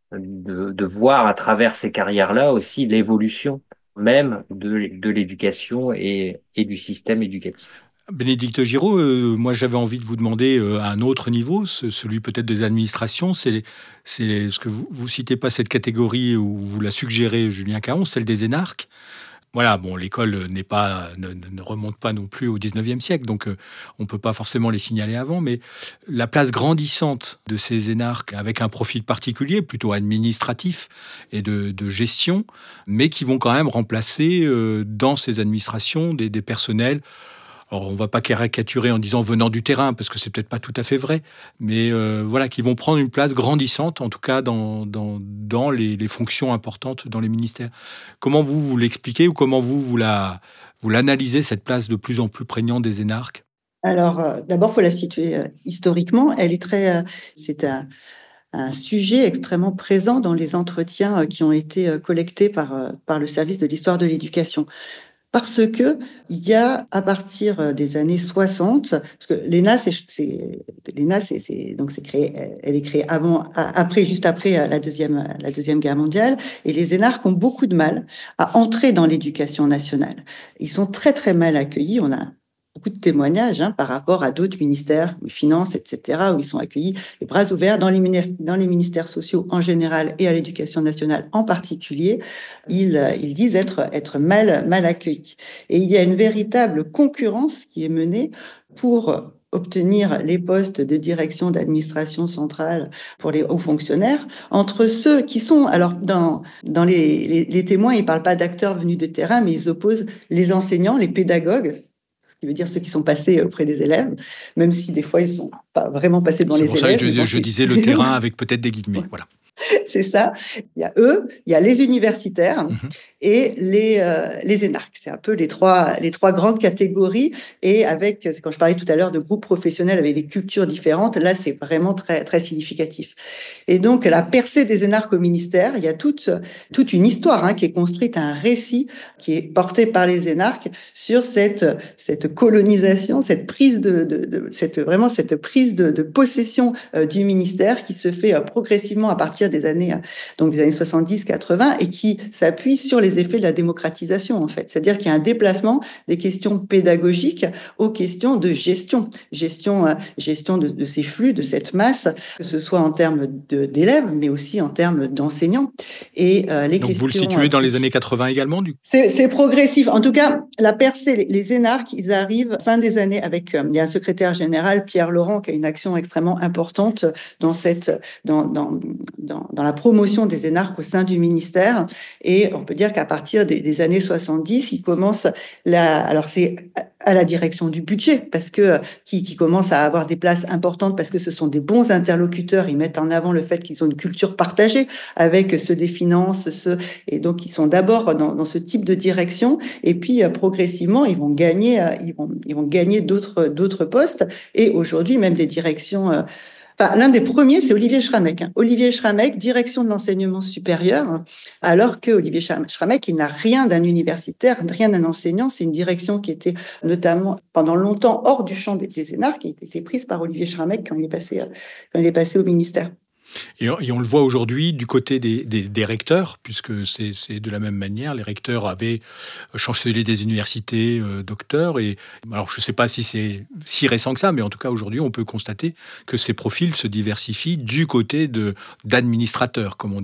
de, de voir à travers ces carrières-là aussi l'évolution même de, de l'éducation et, et du système éducatif. Bénédicte Giraud, euh, moi j'avais envie de vous demander euh, à un autre niveau, ce- celui peut-être des administrations, c'est, c'est ce que vous, vous citez pas cette catégorie où vous la suggérez, Julien Caron, celle des énarques. Voilà, bon, l'école n'est pas, ne, ne remonte pas non plus au dix-neuvième siècle, donc euh, on ne peut pas forcément les signaler avant, mais la place grandissante de ces énarques, avec un profil particulier, plutôt administratif et de, de gestion, mais qui vont quand même remplacer euh, dans ces administrations des, des personnels. Alors, on ne va pas caricaturer en disant venant du terrain, parce que c'est peut-être pas tout à fait vrai, mais euh, voilà, qui vont prendre une place grandissante, en tout cas dans, dans, dans les, les fonctions importantes dans les ministères. Comment vous, vous l'expliquez ou comment vous, vous, la, vous l'analysez, cette place de plus en plus prégnante des énarques? Alors, euh, d'abord, il faut la situer euh, historiquement. Elle est très, euh, c'est un, un sujet extrêmement présent dans les entretiens euh, qui ont été euh, collectés par, euh, par le service de l'histoire de l'éducation. Parce que il y a, à partir des années soixante, parce que l'E N A, c'est, c'est, l'E N A, c'est, c'est, donc c'est créé, elle est créée avant, après, juste après la deuxième, la deuxième guerre mondiale, et les énarques ont beaucoup de mal à entrer dans l'éducation nationale. Ils sont très, très mal accueillis. On a beaucoup de témoignages hein, par rapport à d'autres ministères, les finances, et cetera, où ils sont accueillis les bras ouverts dans les ministères, dans les ministères sociaux en général et à l'éducation nationale en particulier. Ils, ils disent être, être mal, mal accueillis. Et il y a une véritable concurrence qui est menée pour obtenir les postes de direction d'administration centrale pour les hauts fonctionnaires entre ceux qui sont, alors dans, dans les, les, les témoins, ils ne parlent pas d'acteurs venus de terrain, mais ils opposent les enseignants, les pédagogues, qui veut dire ceux qui sont passés auprès des élèves, même si des fois ils ne sont pas vraiment passés devant les élèves. C'est pour ça que je, je disais le terrain avec peut-être des guillemets, ouais. Voilà. C'est ça. Il y a eux, il y a les universitaires mmh. et les, euh, les énarques. C'est un peu les trois, les trois grandes catégories. Et avec, quand je parlais tout à l'heure de groupes professionnels avec des cultures différentes, là, c'est vraiment très, très significatif. Et donc, la percée des énarques au ministère, il y a toute, toute une histoire hein, qui est construite, un récit qui est porté par les énarques sur cette, cette colonisation, cette prise de, de, de cette, vraiment cette prise de, de possession euh, du ministère qui se fait euh, progressivement à partir des années, donc des années soixante-dix quatre-vingts et qui s'appuie sur les effets de la démocratisation, en fait. C'est-à-dire qu'il y a un déplacement des questions pédagogiques aux questions de gestion, gestion, euh, gestion de, de ces flux, de cette masse, que ce soit en termes de, d'élèves, mais aussi en termes d'enseignants. Et euh, les donc questions, vous le situez dans les années quatre-vingts également, du coup? C'est, c'est progressif. En tout cas, la percée, les, les énarques, ils arrivent fin des années avec, euh, il y a un secrétaire général, Pierre Laurent, qui a une action extrêmement importante dans cette, dans, dans, dans Dans, dans la promotion des énarques au sein du ministère. Et on peut dire qu'à partir des, des années soixante-dix, il commence la, alors c'est à la direction du budget, parce que, qui, qui commence à avoir des places importantes parce que ce sont des bons interlocuteurs. Ils mettent en avant le fait qu'ils ont une culture partagée avec ceux des finances, ceux, et donc ils sont d'abord dans, dans ce type de direction. Et puis, progressivement, ils vont gagner, ils vont, ils vont gagner d'autres, d'autres postes. Et aujourd'hui, même des directions, Enfin, l'un des premiers, c'est Olivier Schrammeck. Olivier Schrammeck, direction de l'enseignement supérieur, alors que Olivier Schrammeck, il n'a rien d'un universitaire, rien d'un enseignant. C'est une direction qui était notamment pendant longtemps hors du champ des, des énarques, qui a été prise par Olivier Schrammeck quand il est passé, quand il est passé au ministère. Et, et on le voit aujourd'hui du côté des, des, des recteurs, puisque c'est, c'est de la même manière. Les recteurs avaient chancellé des universités, euh, docteurs. Et alors, je ne sais pas si c'est si récent que ça, mais en tout cas, aujourd'hui, on peut constater que ces profils se diversifient du côté de, d'administrateurs, comme on dit.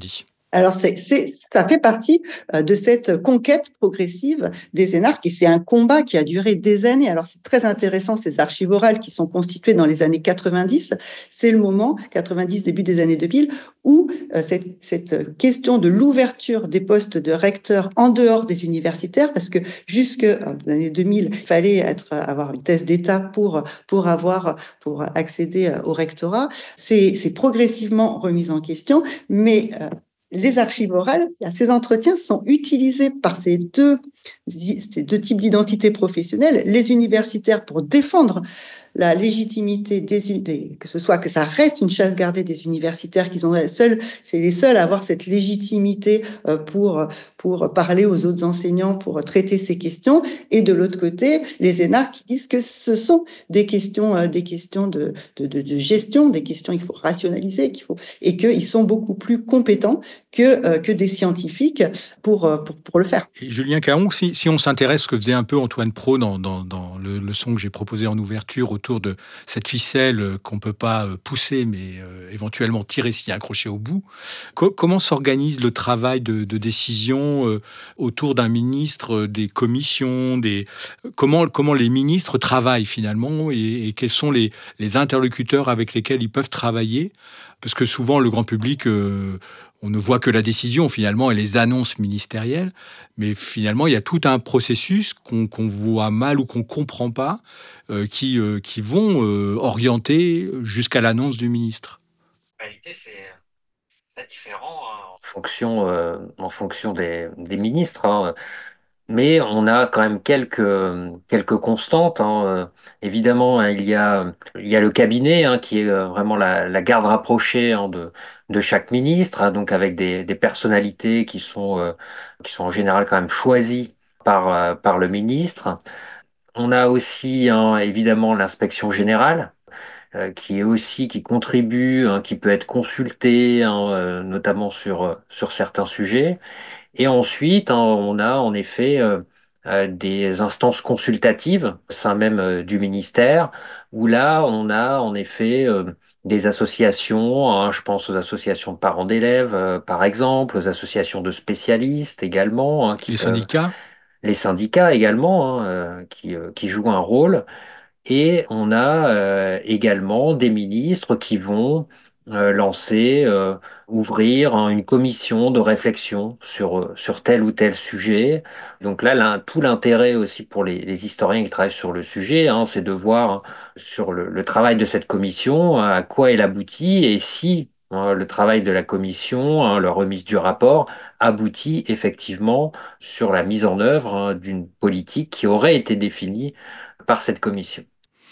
Alors, c'est, c'est, ça fait partie de cette conquête progressive des énarques et c'est un combat qui a duré des années. Alors, c'est très intéressant, ces archives orales qui sont constituées dans les années quatre-vingt-dix. C'est le moment, quatre-vingt-dix, début des années deux mille, où euh, cette, cette question de l'ouverture des postes de recteurs en dehors des universitaires, parce que jusque dans les années deux mille, il fallait être, avoir une thèse d'État pour, pour, avoir, pour accéder au rectorat, c'est, c'est progressivement remis en question, mais... Euh, les archives orales, ces entretiens sont utilisés par ces deux, ces deux types d'identités professionnelles, les universitaires pour défendre la légitimité des, des que ce soit que ça reste une chasse gardée des universitaires, qu'ils ont seuls, c'est les seuls à avoir cette légitimité pour pour parler aux autres enseignants, pour traiter ces questions, et de l'autre côté, les énarques qui disent que ce sont des questions des questions de de, de, de gestion, des questions qu'il faut rationaliser, qu'il faut et qu'ils sont beaucoup plus compétents que que des scientifiques pour pour pour le faire. Et Julien Caron, si, si on s'intéresse, ce que faisait un peu Antoine Pro dans, dans, dans le, le son que j'ai proposé en ouverture autour de cette ficelle qu'on ne peut pas pousser, mais euh, éventuellement tirer s'il y a un crochet au bout, co- comment s'organise le travail de, de décision euh, autour d'un ministre, des commissions, des, comment, comment les ministres travaillent finalement et, et quels sont les, les interlocuteurs avec lesquels ils peuvent travailler? Parce que souvent, le grand public... Euh, on ne voit que la décision, finalement, et les annonces ministérielles. Mais finalement, il y a tout un processus qu'on, qu'on voit mal ou qu'on ne comprend pas, euh, qui, euh, qui vont euh, orienter jusqu'à l'annonce du ministre. En réalité, c'est très différent hein, en fonction, euh, en fonction des, des ministres. Hein. Mais on a quand même quelques, quelques constantes. Hein. Euh, Évidemment, hein, il y a, il y a le cabinet hein, qui est euh, vraiment la, la garde rapprochée hein, de, de chaque ministre, hein, donc avec des, des personnalités qui sont, euh, qui sont en général quand même choisies par, euh, par le ministre. On a aussi hein, évidemment l'inspection générale euh, qui est aussi qui contribue, hein, qui peut être consultée, hein, euh, notamment sur, euh, sur certains sujets. Et ensuite, hein, on a en effet euh, euh, des instances consultatives au sein même euh, du ministère, où là, on a en effet euh, des associations, hein, je pense aux associations de parents d'élèves, euh, par exemple, aux associations de spécialistes également, hein, qui Les peuvent, syndicats? les syndicats également, hein, euh, qui, euh, qui jouent un rôle. Et on a euh, également des ministres qui vont euh, lancer, euh, ouvrir hein, une commission de réflexion sur, euh, sur tel ou tel sujet. Donc là, l'un- tout l'intérêt aussi pour les, les historiens qui travaillent sur le sujet, hein, c'est de voir hein, sur le, le travail de cette commission, à quoi elle aboutit et si hein, le travail de la commission, hein, la remise du rapport, aboutit effectivement sur la mise en œuvre hein, d'une politique qui aurait été définie par cette commission.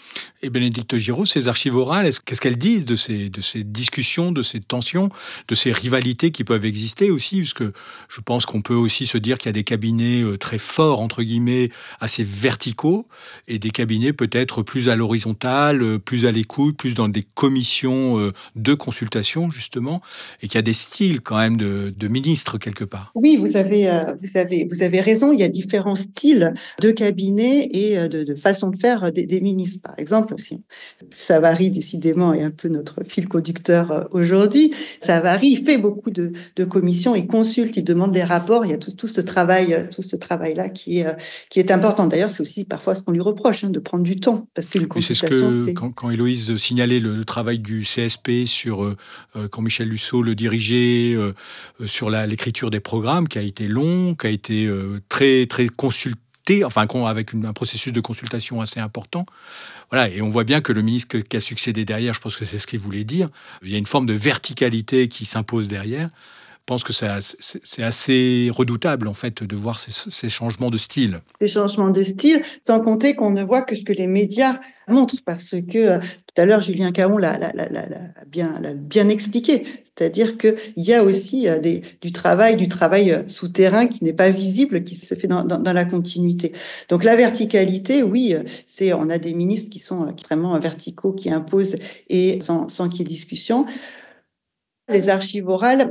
Et Bénédicte Giraud, ces archives orales, est-ce, qu'est-ce qu'elles disent de ces, de ces discussions, de ces tensions, de ces rivalités qui peuvent exister aussi? Parce que je pense qu'on peut aussi se dire qu'il y a des cabinets très forts, entre guillemets, assez verticaux, et des cabinets peut-être plus à l'horizontale, plus à l'écoute, plus dans des commissions de consultation, justement, et qu'il y a des styles quand même de, de ministres quelque part. Oui, vous avez, euh, vous, avez, vous avez raison, il y a différents styles de cabinets et de, de façon de faire des, des ministres. Par exemple, si Savary, décidément, est un peu notre fil conducteur aujourd'hui. Savary, il fait beaucoup de, de commissions, il consulte, il demande des rapports. Il y a tout, tout ce travail, tout ce travail-là qui est, qui est important. D'ailleurs, c'est aussi parfois ce qu'on lui reproche, hein, de prendre du temps, parce qu'une consultation, c'est ce que c'est... quand, quand Héloïse signalait le, le travail du C S P sur euh, quand Michel Lussot le dirigeait, euh, sur la, l'écriture des programmes, qui a été long, qui a été euh, très très consulté, enfin avec une, un processus de consultation assez important. Voilà, et on voit bien que le ministre qui a succédé derrière, je pense que c'est ce qu'il voulait dire, il y a une forme de verticalité qui s'impose derrière. Je pense que c'est, c'est assez redoutable, en fait, de voir ces, ces changements de style. Ces changements de style, sans compter qu'on ne voit que ce que les médias montrent, parce que tout à l'heure, Julien Caron l'a, l'a, l'a, l'a, l'a, bien, l'a bien expliqué. C'est-à-dire qu'il y a aussi des, du travail, du travail souterrain qui n'est pas visible, qui se fait dans, dans, dans la continuité. Donc la verticalité, oui, c'est, on a des ministres qui sont extrêmement verticaux, qui imposent et sans, sans qu'il y ait discussion. Les archives orales,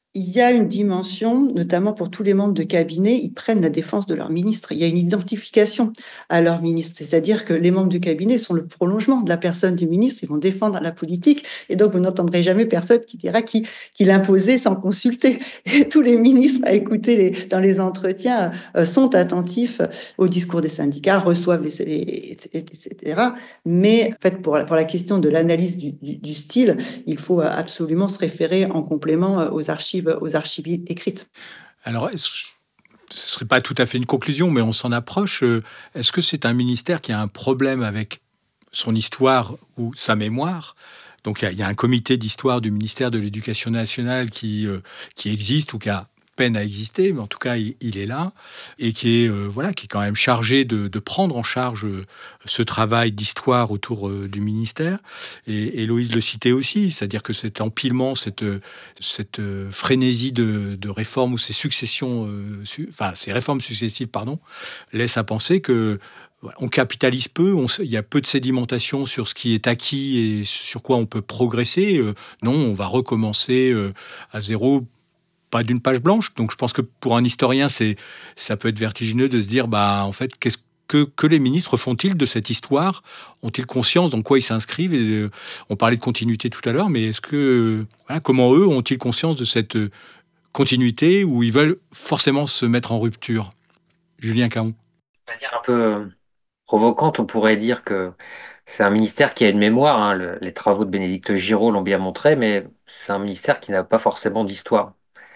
il y a une dimension, notamment pour tous les membres de cabinet, ils prennent la défense de leur ministre. Il y a une identification à leur ministre. C'est-à-dire que les membres du cabinet sont le prolongement de la personne du ministre. Ils vont défendre la politique. Et donc, vous n'entendrez jamais personne qui dira qu'il qui l'imposait sans consulter. Et tous les ministres à écouter les, dans les entretiens euh, sont attentifs au discours des syndicats, reçoivent les, les et cetera. Mais en fait, pour la, pour la question de l'analyse du, du, du style, il faut absolument se référer en complément aux archives aux archives écrites. Alors, ce ne serait pas tout à fait une conclusion, mais on s'en approche. Est-ce que c'est un ministère qui a un problème avec son histoire ou sa mémoire ? Donc, il y, y a un comité d'histoire du ministère de l'Éducation nationale qui, euh, qui existe ou qui a peine à exister, mais en tout cas, il, il est là et qui est, euh, voilà, qui est quand même chargé de, de prendre en charge euh, ce travail d'histoire autour euh, du ministère. Et Héloïse le citait aussi, c'est-à-dire que cet empilement, cette, cette euh, frénésie de, de réformes ou ces successions, euh, su, enfin ces réformes successives, pardon, laisse à penser que on capitalise peu, on, il y a peu de sédimentation sur ce qui est acquis et sur quoi on peut progresser. Euh, non, on va recommencer euh, à zéro. Pas d'une page blanche. Donc, je pense que pour un historien, c'est, ça peut être vertigineux de se dire, bah, en fait, qu'est-ce que, que les ministres font-ils de cette histoire ? Ont-ils conscience dans quoi ils s'inscrivent ? Et, euh, on parlait de continuité tout à l'heure, mais est-ce que, voilà, comment eux ont-ils conscience de cette continuité où ils veulent forcément se mettre en rupture ? Julien Caron. De manière un peu provocante, on pourrait dire que c'est un ministère qui a une mémoire. Hein. Le, les travaux de Bénédicte Giraud l'ont bien montré, mais c'est un ministère qui n'a pas forcément d'histoire.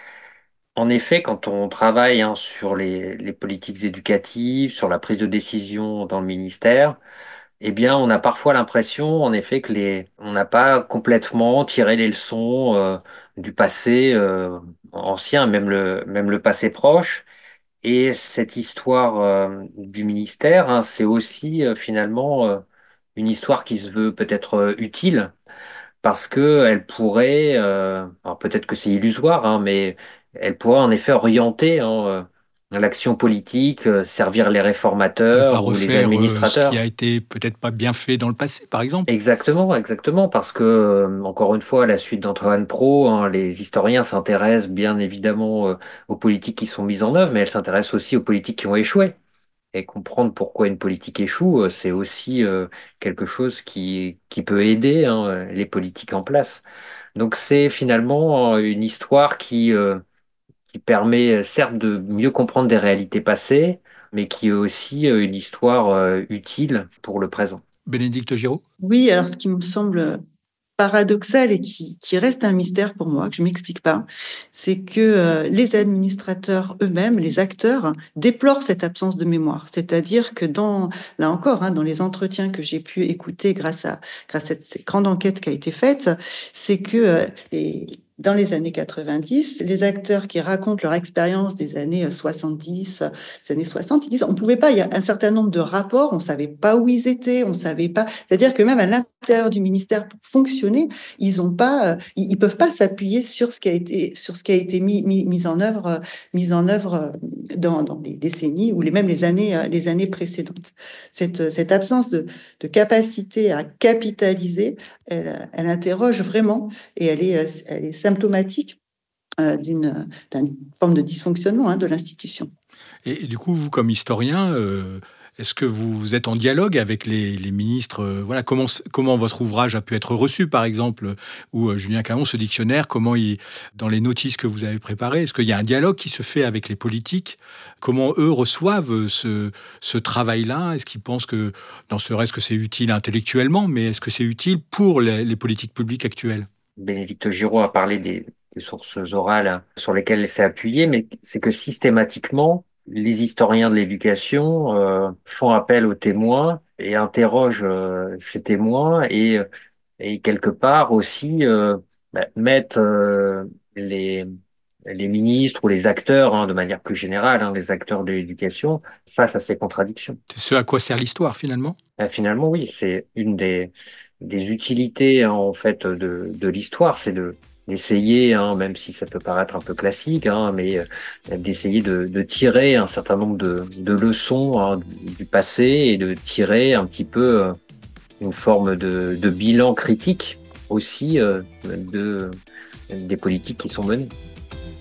En effet, quand on travaille hein, sur les, les politiques éducatives, sur la prise de décision dans le ministère, eh bien, on a parfois l'impression, en effet, que les, on n'a pas complètement tiré les leçons euh, du passé euh, ancien, même le, même le passé proche. Et cette histoire euh, du ministère, hein, c'est aussi euh, finalement euh, une histoire qui se veut peut-être euh, utile parce que elle pourrait, euh, alors peut-être que c'est illusoire, hein, mais elle pourrait en effet orienter hein, euh, l'action politique, euh, servir les Ne pas réformateurs ou les refaire euh, ce qui administrateurs. a été peut-être pas bien fait dans le passé, par exemple. Exactement, exactement, parce que, euh, encore une fois, à la suite d'Antoine Pro, hein, les historiens s'intéressent bien évidemment euh, aux politiques qui sont mises en œuvre, mais elles s'intéressent aussi aux politiques qui ont échoué. Et comprendre pourquoi une politique échoue, euh, c'est aussi euh, quelque chose qui, qui peut aider hein, les politiques en place. Donc c'est finalement euh, une histoire qui, euh, qui permet euh, certes de mieux comprendre des réalités passées, mais qui est aussi euh, une histoire euh, utile pour le présent. Bénédicte Giraud. Oui, alors ce qui me semble paradoxal et qui, qui reste un mystère pour moi, que je ne m'explique pas, c'est que euh, les administrateurs eux-mêmes, les acteurs, déplorent cette absence de mémoire. C'est-à-dire que dans, là encore, hein, dans les entretiens que j'ai pu écouter grâce à, grâce à cette grande enquête qui a été faite, c'est que euh, les, dans les années quatre-vingt-dix, les acteurs qui racontent leur expérience des années soixante-dix, des années soixante, ils disent on pouvait pas, il y a un certain nombre de rapports, on savait pas où ils étaient, on savait pas, c'est-à-dire que même à l'intérieur du ministère pour fonctionner, ils ont pas, ils, ils peuvent pas s'appuyer sur ce qui a été, sur ce qui a été mis, mis, mis en œuvre, mis en œuvre dans, dans les décennies ou les, même les années, les années précédentes. Cette, cette absence de, de capacité à capitaliser, elle, elle interroge vraiment et elle est, elle est symptomatique euh, d'une, d'une forme de dysfonctionnement hein, de l'institution. Et, et du coup, vous, comme historien, euh, est-ce que vous êtes en dialogue avec les, les ministres euh, voilà, comment, comment votre ouvrage a pu être reçu, par exemple, ou euh, Julien Caron, ce dictionnaire, comment il, dans les notices que vous avez préparées, est-ce qu'il y a un dialogue qui se fait avec les politiques ? Comment eux reçoivent ce, ce travail-là ? Est-ce qu'ils pensent que, dans ce reste, que c'est utile intellectuellement, mais est-ce que c'est utile pour les, les politiques publiques actuelles ? Bénédicte Giraud a parlé des, des sources orales sur lesquelles elle s'est appuyée, mais c'est que systématiquement, les historiens de l'éducation euh, font appel aux témoins et interrogent euh, ces témoins et, et quelque part aussi euh, bah, mettent euh, les, les ministres ou les acteurs, hein, de manière plus générale, hein, les acteurs de l'éducation, face à ces contradictions. C'est ce à quoi sert l'histoire, finalement ? Bah, finalement, oui, c'est une des des utilités hein, en fait de, de l'histoire, c'est de d'essayer, hein, même si ça peut paraître un peu classique, hein, mais euh, d'essayer de, de tirer un certain nombre de, de leçons hein, du, du passé et de tirer un petit peu euh, une forme de, de bilan critique aussi euh, de, des politiques qui sont menées.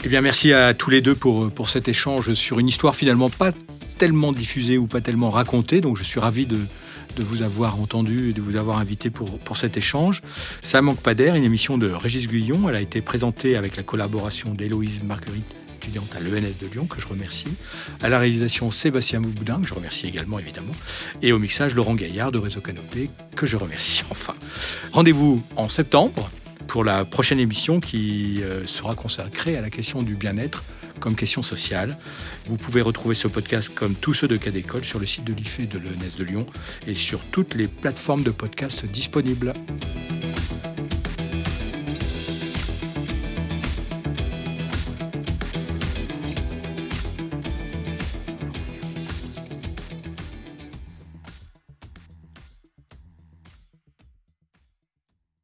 Eh bien, merci à tous les deux pour, pour cet échange sur une histoire finalement pas tellement diffusée ou pas tellement racontée. Donc, je suis ravi de, de vous avoir entendu et de vous avoir invité pour, pour cet échange. Ça manque pas d'air, une émission de Régis Guyon. Elle a été présentée avec la collaboration d'Héloïse Marguerite, étudiante à l'E N S de Lyon, que je remercie. À la réalisation, Sébastien Mouboudin, que je remercie également, évidemment. Et au mixage, Laurent Gaillard de Réseau Canopé, que je remercie enfin. Rendez-vous en septembre pour la prochaine émission qui sera consacrée à la question du bien-être comme question sociale. Vous pouvez retrouver ce podcast comme tous ceux de Cas d'école sur le site de l'I F E de l'E N S de Lyon et sur toutes les plateformes de podcasts disponibles.